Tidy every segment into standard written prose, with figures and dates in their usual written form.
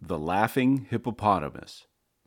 The Laughing Hippopotamus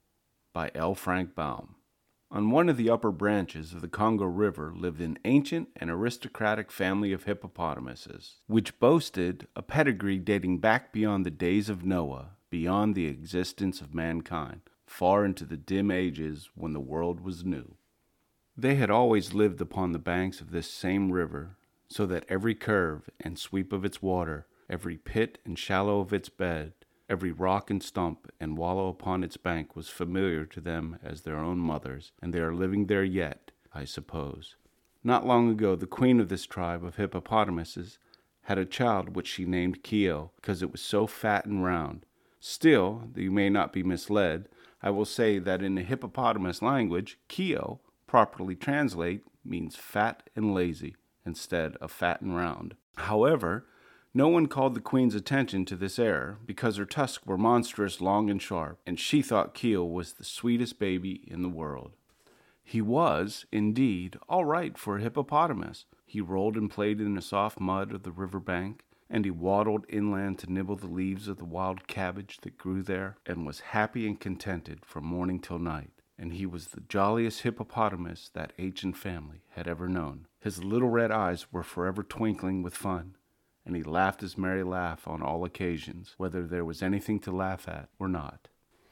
by L. Frank Baum. On one of the upper branches of the Congo River lived an ancient and aristocratic family of hippopotamuses, which boasted a pedigree dating back beyond the days of Noah, beyond the existence of mankind, far into the dim ages when the world was new. They had always lived upon the banks of this same river, so that every curve and sweep of its water, every pit and shallow of its bed, every rock and stump and wallow upon its bank was familiar to them as their own mothers, and they are living there yet, I suppose. Not long ago, the queen of this tribe of hippopotamuses had a child which she named Kio, because it was so fat and round. Still, that you may not be misled, I will say that in the hippopotamus language, Kio, properly translate, means fat and lazy, instead of fat and round. However, no one called the queen's attention to this error, because her tusks were monstrous, long and sharp, and she thought Kio was the sweetest baby in the world. He was, indeed, all right for a hippopotamus. He rolled and played in the soft mud of the river bank, and he waddled inland to nibble the leaves of the wild cabbage that grew there, and was happy and contented from morning till night. And he was the jolliest hippopotamus that ancient family had ever known. His little red eyes were forever twinkling with fun, and he laughed his merry laugh on all occasions, whether there was anything to laugh at or not.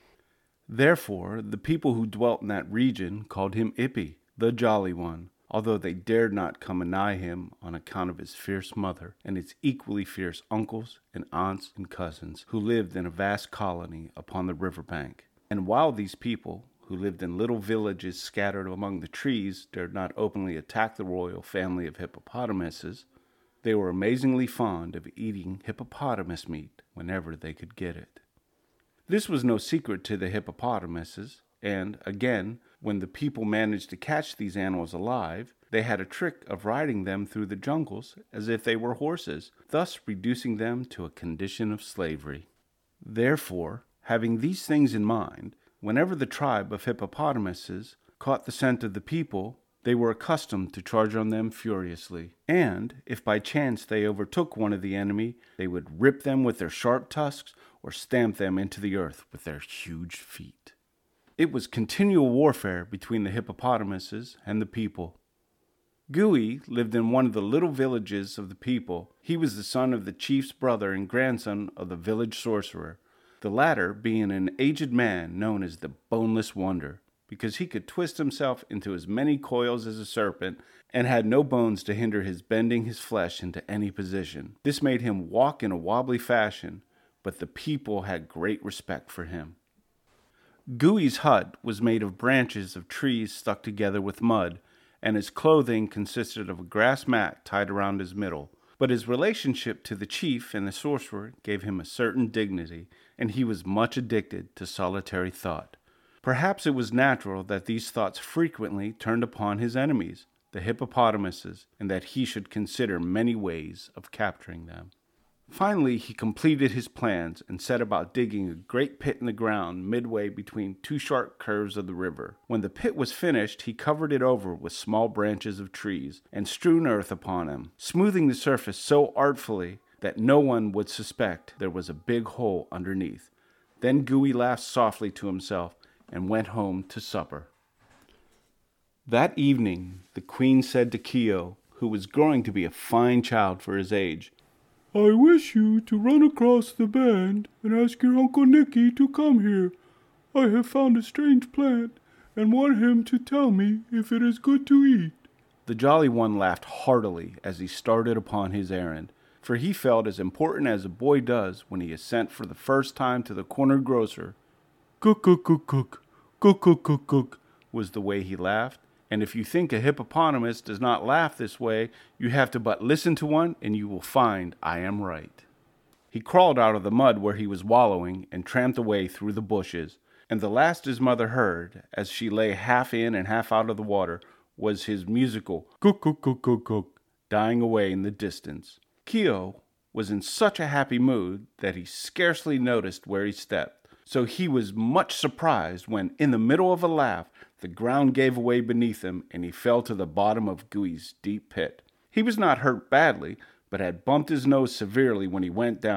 Therefore, the people who dwelt in that region called him Ippy, the Jolly One, although they dared not come anigh him on account of his fierce mother and his equally fierce uncles and aunts and cousins, who lived in a vast colony upon the river bank. And while these people, who lived in little villages scattered among the trees, dared not openly attack the royal family of hippopotamuses, they were amazingly fond of eating hippopotamus meat whenever they could get it. This was no secret to the hippopotamuses, and, again, when the people managed to catch these animals alive, they had a trick of riding them through the jungles as if they were horses, thus reducing them to a condition of slavery. Therefore, having these things in mind, whenever the tribe of hippopotamuses caught the scent of the people, they were accustomed to charge on them furiously, and if by chance they overtook one of the enemy, they would rip them with their sharp tusks or stamp them into the earth with their huge feet. It was continual warfare between the hippopotamuses and the people. Gui lived in one of the little villages of the people. He was the son of the chief's brother and grandson of the village sorcerer, the latter being an aged man known as the Boneless Wonder, because he could twist himself into as many coils as a serpent and had no bones to hinder his bending his flesh into any position. This made him walk in a wobbly fashion, but the people had great respect for him. Gui's hut was made of branches of trees stuck together with mud, and his clothing consisted of a grass mat tied around his middle. But his relationship to the chief and the sorcerer gave him a certain dignity, and he was much addicted to solitary thought. Perhaps it was natural that these thoughts frequently turned upon his enemies, the hippopotamuses, and that he should consider many ways of capturing them. Finally, he completed his plans and set about digging a great pit in the ground midway between two sharp curves of the river. When the pit was finished, he covered it over with small branches of trees and strewn earth upon them, smoothing the surface so artfully that no one would suspect there was a big hole underneath. Then Gui laughed softly to himself and went home to supper. That evening, the queen said to Kio, who was growing to be a fine child for his age, "I wish you to run across the band and ask your Uncle Nicky to come here. I have found a strange plant and want him to tell me if it is good to eat." The Jolly One laughed heartily as he started upon his errand, for he felt as important as a boy does when he is sent for the first time to the corner grocer. "Cook, cook, cook, cook, cook, cook, cook, cook," was the way he laughed. And if you think a hippopotamus does not laugh this way, you have to but listen to one, and you will find I am right. He crawled out of the mud where he was wallowing and tramped away through the bushes, and the last his mother heard, as she lay half in and half out of the water, was his musical "cook, cook, cook, cook, cook," dying away in the distance. Kio was in such a happy mood that he scarcely noticed where he stepped. So he was much surprised when, in the middle of a laugh, the ground gave way beneath him and he fell to the bottom of Gui's deep pit. He was not hurt badly, but had bumped his nose severely when he went down,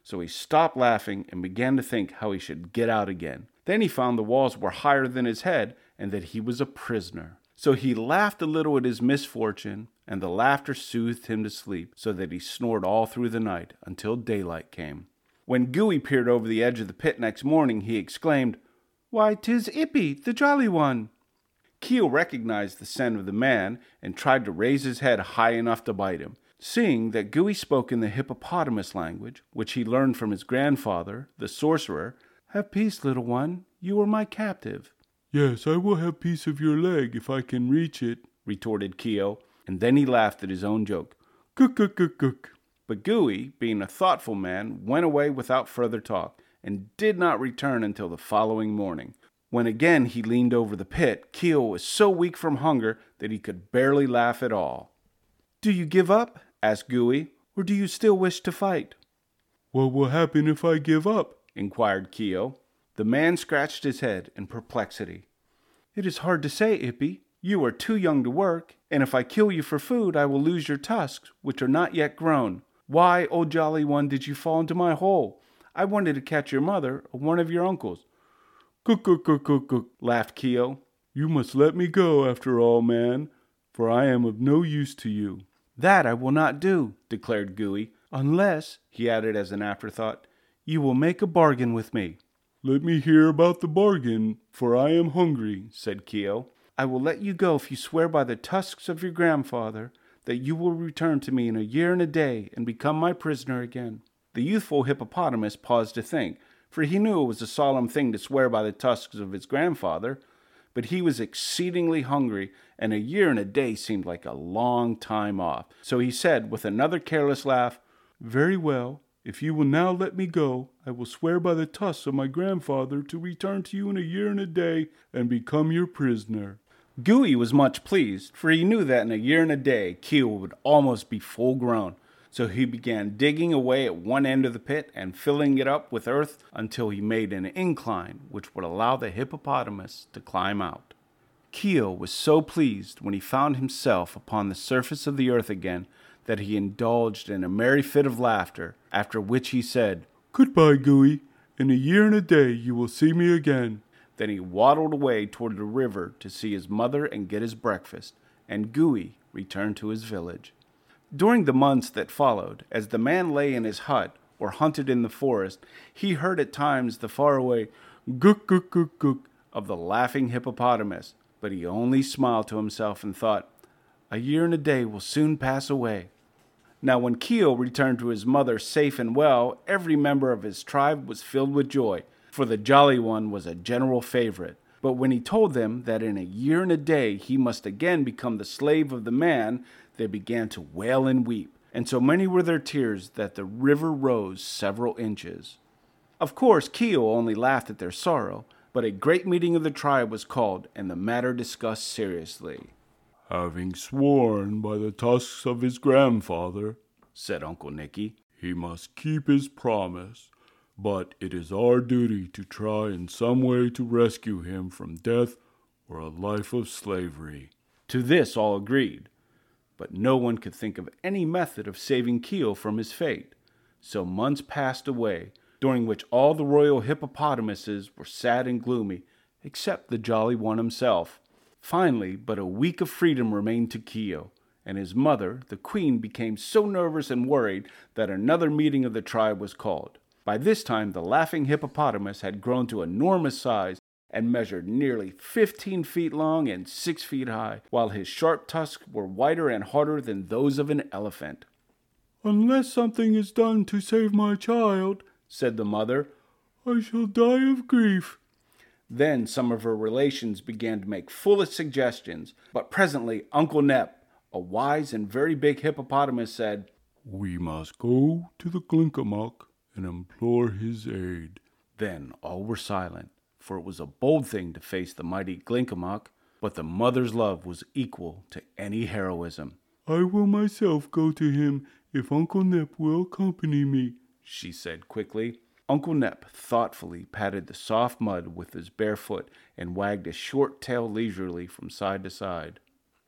So he stopped laughing and began to think how he should get out again. Then he found the walls were higher than his head and that he was a prisoner. So he laughed a little at his misfortune, and the laughter soothed him to sleep, so that he snored all through the night until daylight came. When Gooey peered over the edge of the pit next morning, he exclaimed, "Why, 'tis Ippy, the Jolly One!" Keo recognized the scent of the man and tried to raise his head high enough to bite him. Seeing that Gooey spoke in the hippopotamus language, which he learned from his grandfather, the sorcerer, "Have peace, little one, you are my captive." "Yes, I will have piece of your leg if I can reach it," retorted Keo, and then he laughed at his own joke. "Cook, cook, cook, cook." But Gooey, being a thoughtful man, went away without further talk, and did not return until the following morning. When again he leaned over the pit, Keo was so weak from hunger that he could barely laugh at all. "Do you give up?" asked Gooey, "or do you still wish to fight?" "What will happen if I give up?" inquired Keo. The man scratched his head in perplexity. "It is hard to say, Ippy. You are too young to work, and if I kill you for food, I will lose your tusks, which are not yet grown. Why, O Jolly One, did you fall into my hole? I wanted to catch your mother or one of your uncles." "Cook, cook, cook, cook, cook," laughed Keo. "You must let me go after all, man, for I am of no use to you." "That I will not do," declared Gooey, "unless," he added as an afterthought, "you will make a bargain with me." "Let me hear about the bargain, for I am hungry," said Keo. "I will let you go if you swear by the tusks of your grandfather that you will return to me in a year and a day and become my prisoner again." The youthful hippopotamus paused to think, for he knew it was a solemn thing to swear by the tusks of his grandfather, but he was exceedingly hungry, and a year and a day seemed like a long time off. So he said with another careless laugh, "Very well. If you will now let me go, I will swear by the tusks of my grandfather to return to you in a year and a day and become your prisoner." Gooey was much pleased, for he knew that in a year and a day Keo would almost be full grown. So he began digging away at one end of the pit and filling it up with earth until he made an incline which would allow the hippopotamus to climb out. Keo was so pleased when he found himself upon the surface of the earth again that he indulged in a merry fit of laughter, after which he said, "Goodbye, Gooey. In a year and a day you will see me again." Then he waddled away toward the river to see his mother and get his breakfast, and Gooey returned to his village. During the months that followed, as the man lay in his hut or hunted in the forest, he heard at times the faraway "gook, gook, gook, gook" of the laughing hippopotamus, but he only smiled to himself and thought, "A year and a day will soon pass away." Now when Keo returned to his mother safe and well, every member of his tribe was filled with joy, for the Jolly One was a general favorite. But when he told them that in a year and a day he must again become the slave of the man, they began to wail and weep, and so many were their tears that the river rose several inches. Of course, Keo only laughed at their sorrow, but a great meeting of the tribe was called, and the matter discussed seriously. "Having sworn by the tusks of his grandfather," said Uncle Nicky, "he must keep his promise. But it is our duty to try in some way to rescue him from death or a life of slavery." To this all agreed, but no one could think of any method of saving Keo from his fate. So months passed away, during which all the royal hippopotamuses were sad and gloomy, except the Jolly One himself. Finally, but a week of freedom remained to Keo, and his mother, the queen, became so nervous and worried that another meeting of the tribe was called. By this time, the laughing hippopotamus had grown to enormous size and measured nearly 15 feet long and 6 feet high, while his sharp tusks were whiter and harder than those of an elephant. "Unless something is done to save my child," said the mother, "I shall die of grief." Then some of her relations began to make foolish suggestions, but presently Uncle Nep, a wise and very big hippopotamus, said, "We must go to the Glinkomok and implore his aid." Then all were silent, for it was a bold thing to face the mighty Glinkomok, but the mother's love was equal to any heroism. "I will myself go to him if Uncle Nep will accompany me," she said quickly. Uncle Nep thoughtfully patted the soft mud with his bare foot and wagged his short tail leisurely from side to side.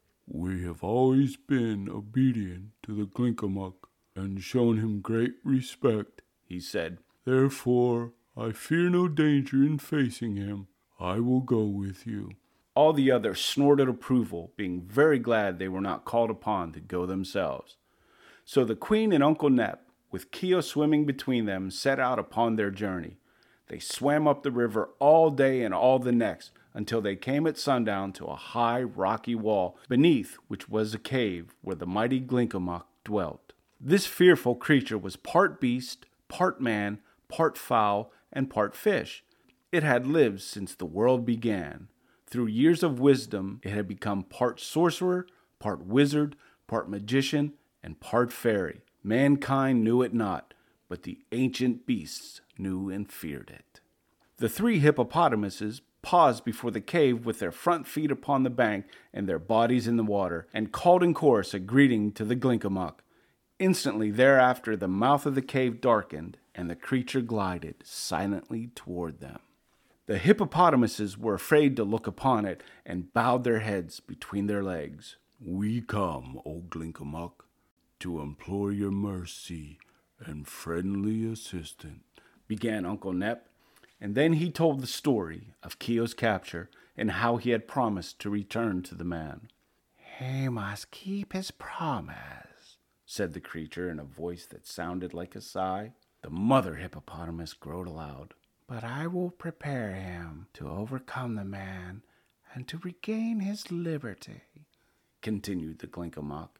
"We have always been obedient to the Glinkomok and shown him great respect," he said. "Therefore, I fear no danger in facing him. I will go with you." All the others snorted approval, being very glad they were not called upon to go themselves. So the Queen and Uncle Nep, with Keo swimming between them, set out upon their journey. They swam up the river all day and all the next, until they came at sundown to a high rocky wall, beneath which was a cave where the mighty Glinkomok dwelt. This fearful creature was part beast, part man, part fowl, and part fish. It had lived since the world began. Through years of wisdom, it had become part sorcerer, part wizard, part magician, and part fairy. Mankind knew it not, but the ancient beasts knew and feared it. The three hippopotamuses paused before the cave with their front feet upon the bank and their bodies in the water, and called in chorus a greeting to the Glinkomok. Instantly thereafter the mouth of the cave darkened, and the creature glided silently toward them. The hippopotamuses were afraid to look upon it, and bowed their heads between their legs. "We come, O Glinkomok, to implore your mercy and friendly assistance," began Uncle Nep, and then he told the story of Keo's capture and how he had promised to return to the man. "He must keep his promise," said the creature in a voice that sounded like a sigh. The mother hippopotamus crowed aloud. "But I will prepare him to overcome the man and to regain his liberty," continued the Glinkomok.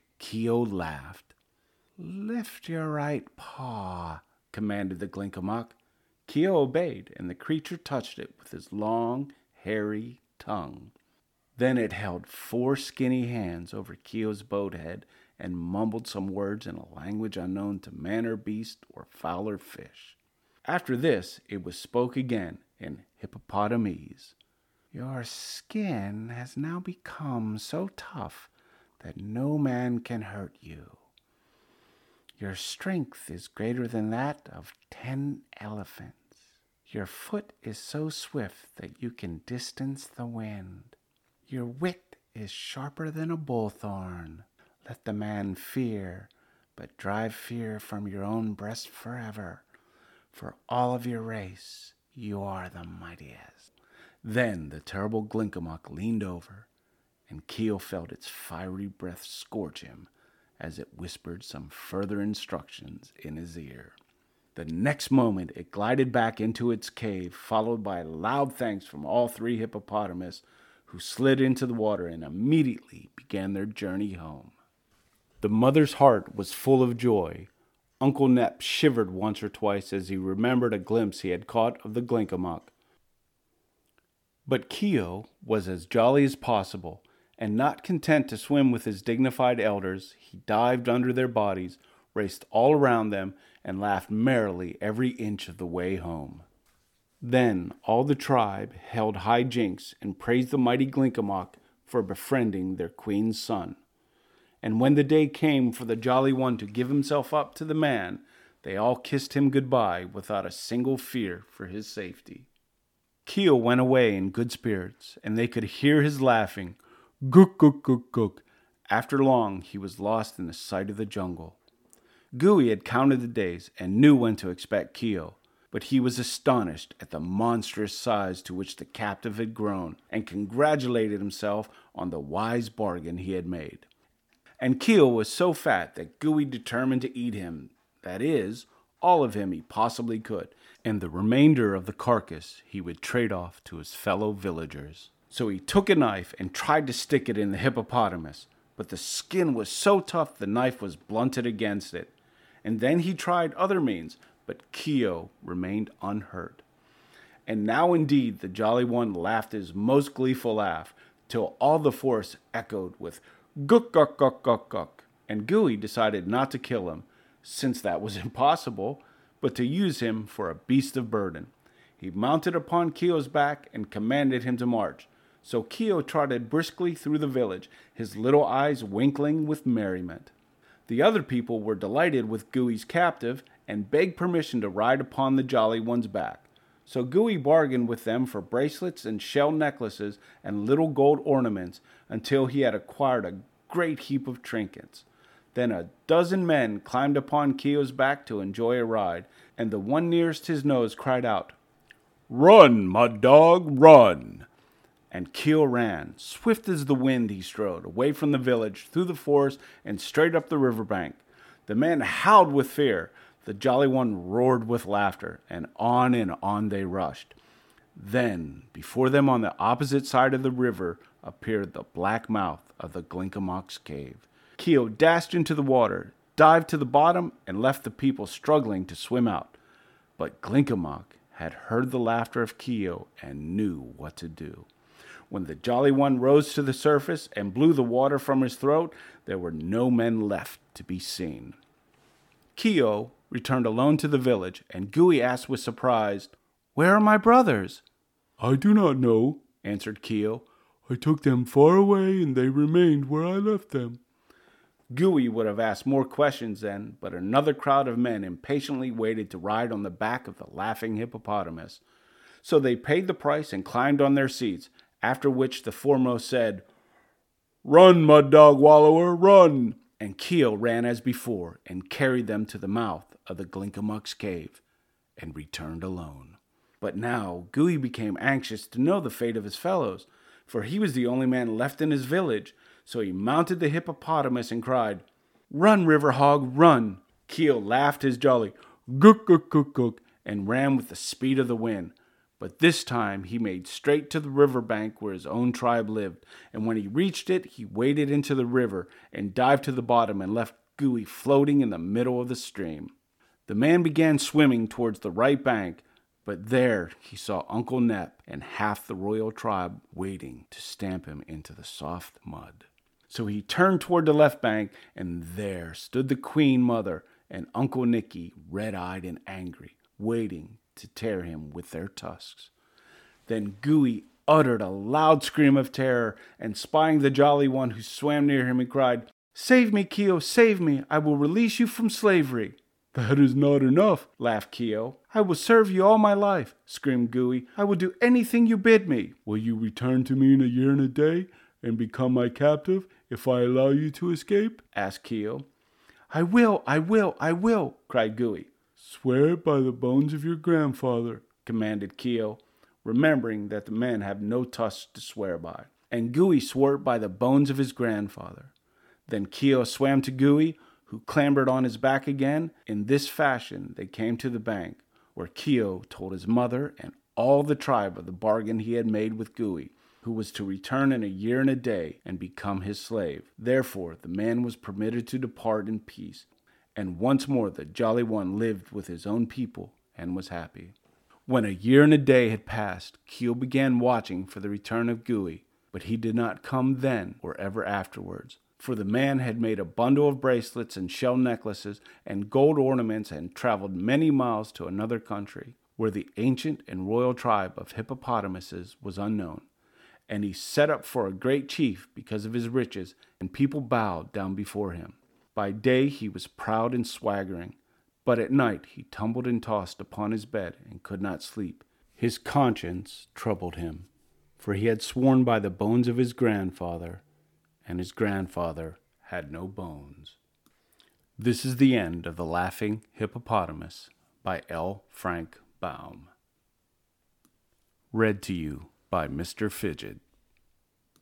Keo laughed. "Lift your right paw," commanded the Glinkomok. Keo obeyed, and the creature touched it with his long, hairy tongue. Then it held 4 skinny hands over Keo's boat head and mumbled some words in a language unknown to man or beast or fowl or fish. After this, it was spoke again in hippopotamese. "Your skin has now become so tough that no man can hurt you. Your strength is greater than that of 10 elephants. Your foot is so swift that you can distance the wind. Your wit is sharper than a bullthorn. Let the man fear, but drive fear from your own breast forever. For all of your race, you are the mightiest." Then the terrible Glinkomok leaned over, and Keo felt its fiery breath scorch him as it whispered some further instructions in his ear. The next moment it glided back into its cave, followed by loud thanks from all 3 hippopotamus, who slid into the water and immediately began their journey home. The mother's heart was full of joy. Uncle Nep shivered once or twice as he remembered a glimpse he had caught of the Glinkomok. But Keo was as jolly as possible, and not content to swim with his dignified elders, he dived under their bodies, raced all around them, and laughed merrily every inch of the way home. Then all the tribe held high jinks and praised the mighty Glinkomok for befriending their queen's son. And when the day came for the Jolly One to give himself up to the man, they all kissed him goodbye without a single fear for his safety. Keo went away in good spirits, and they could hear his laughing, "Gook, gook, gook, gook." After long, he was lost in the sight of the jungle. Gooey had counted the days and knew when to expect Keo, but he was astonished at the monstrous size to which the captive had grown, and congratulated himself on the wise bargain he had made. And Keo was so fat that Gooey determined to eat him, that is, all of him he possibly could, and the remainder of the carcass he would trade off to his fellow villagers. So he took a knife and tried to stick it in the hippopotamus, but the skin was so tough the knife was blunted against it. And then he tried other means, but Keo remained unhurt. And now indeed the Jolly One laughed his most gleeful laugh, till all the forest echoed with "Gook, guk, guk, guk, guk," and Gooey decided not to kill him, since that was impossible, but to use him for a beast of burden. He mounted upon Keo's back and commanded him to march. So Keo trotted briskly through the village, his little eyes winkling with merriment. The other people were delighted with Gooey's captive and begged permission to ride upon the Jolly One's back. So Gooey bargained with them for bracelets and shell necklaces and little gold ornaments until he had acquired a great heap of trinkets. Then a dozen men climbed upon Keogh's back to enjoy a ride, and the one nearest his nose cried out, "Run, Mud Dog, run!" And Keogh ran. Swift as the wind he strode, away from the village, through the forest, and straight up the riverbank. The men howled with fear. The Jolly One roared with laughter, and on they rushed. Then, before them on the opposite side of the river, appeared the black mouth of the Glinkomok's cave. Keogh dashed into the water, dived to the bottom, and left the people struggling to swim out. But Glinkomok had heard the laughter of Keogh and knew what to do. When the Jolly One rose to the surface and blew the water from his throat, there were no men left to be seen. Keogh returned alone to the village, and Gooey asked with surprise, "Where are my brothers?" "I do not know," answered Keogh. "I took them far away, and they remained where I left them." Gooey would have asked more questions then, but another crowd of men impatiently waited to ride on the back of the laughing hippopotamus. So they paid the price and climbed on their seats, after which the foremost said, "Run, Mud Dog Wallower, run!" And Keogh ran as before and carried them to the mouth of the Glinkomok's cave and returned alone. But now Gooey became anxious to know the fate of his fellows, for he was the only man left in his village. So he mounted the hippopotamus and cried, "Run, River Hog, run!" Keogh laughed his jolly "Gook, gook, gook, gook," and ran with the speed of the wind. But this time he made straight to the river bank where his own tribe lived, and when he reached it, he waded into the river and dived to the bottom and left Gooey floating in the middle of the stream. The man began swimming towards the right bank, but there he saw Uncle Nep and half the royal tribe waiting to stamp him into the soft mud. So he turned toward the left bank, and there stood the Queen Mother and Uncle Nicky, red-eyed and angry, waiting to tear him with their tusks. Then Gooey uttered a loud scream of terror, and spying the Jolly One who swam near him, he cried, "Save me, Keogh, save me! I will release you from slavery." "That is not enough," laughed Keogh. "I will serve you all my life," screamed Gooey. "I will do anything you bid me." "Will you return to me in a year and a day and become my captive if I allow you to escape?" asked Keogh. I will, cried Gooey. "Swear it by the bones of your grandfather," commanded Keogh, remembering that the men have no tusks to swear by. And Gooey swore it by the bones of his grandfather. Then Keogh swam to Gooey, who clambered on his back again. In this fashion they came to the bank, where Keogh told his mother and all the tribe of the bargain he had made with Gooey, who was to return in a year and a day and become his slave. Therefore the man was permitted to depart in peace, and once more the Jolly One lived with his own people and was happy. When a year and a day had passed, Keogh began watching for the return of Gooey, but he did not come then or ever afterwards, for the man had made a bundle of bracelets and shell necklaces and gold ornaments and traveled many miles to another country, where the ancient and royal tribe of hippopotamuses was unknown. And he set up for a great chief because of his riches, and people bowed down before him. By day he was proud and swaggering, but at night he tumbled and tossed upon his bed and could not sleep. His conscience troubled him, for he had sworn by the bones of his grandfather, and his grandfather had no bones. This is the end of The Laughing Hippopotamus by L. Frank Baum. Read to you by Mr. Fidget.